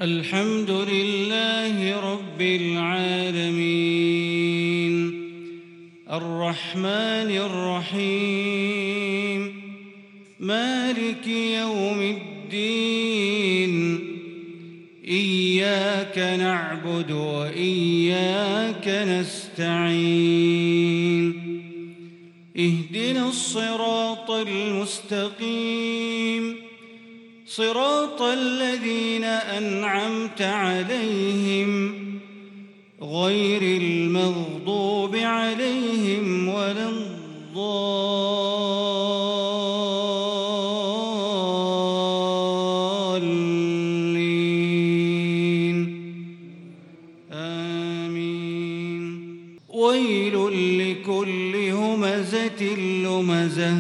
الحمد لله رب العالمين الرحمن الرحيم مالك يوم الدين إياك نعبد وإياك نستعين اهدنا الصراط المستقيم صراط الذين أنعمت عليهم غير المغضوب عليهم ولا الضالين آمين. ويل لكل همزة لمزة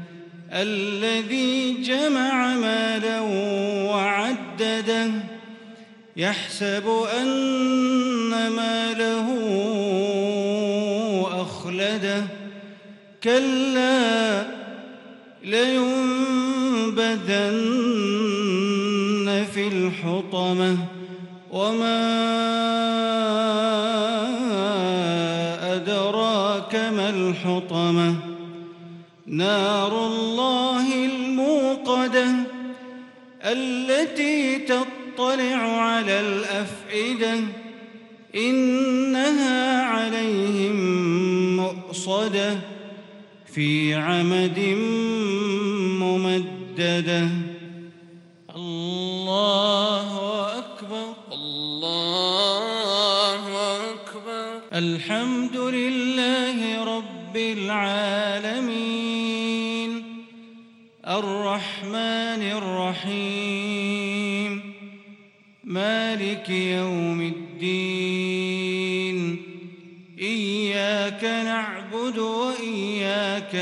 الذي جمع مالا وعدده يحسب أن ماله أخلده كلا لينبذن في الحطمة وما أدراك ما الحطمة نار الله الموقدة التي تطلع على الأفئدة إنها عليهم مؤصدة في عمد ممددة. الله أكبر الله أكبر. الحمد لله رب العالمين الرحمن الرحيم مالك يوم الدين إياك نعبد وإياك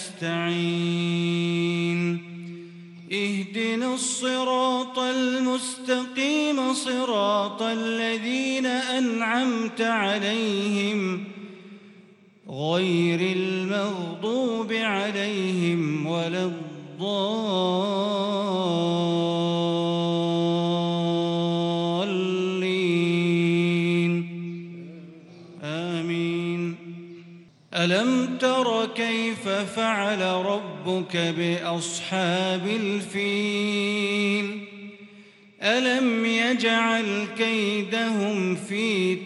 نستعين اهدنا الصراط المستقيم صراط الذين أنعمت عليهم غير المغضوب عليهم ولا الضالين آمين. ألم تر كيف فعل ربك بأصحاب الفيل ألم يجعل كيدهم في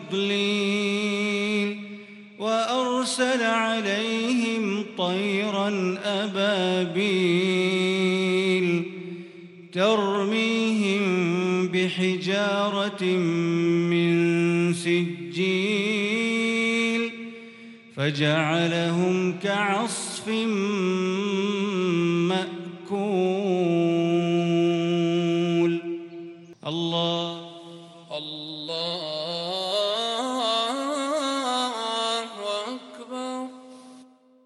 تضليل وأرسل عليهم طيرا أبابيل ترميهم بحجارة من سجيل فجعلهم كعصف مأكول. الله الله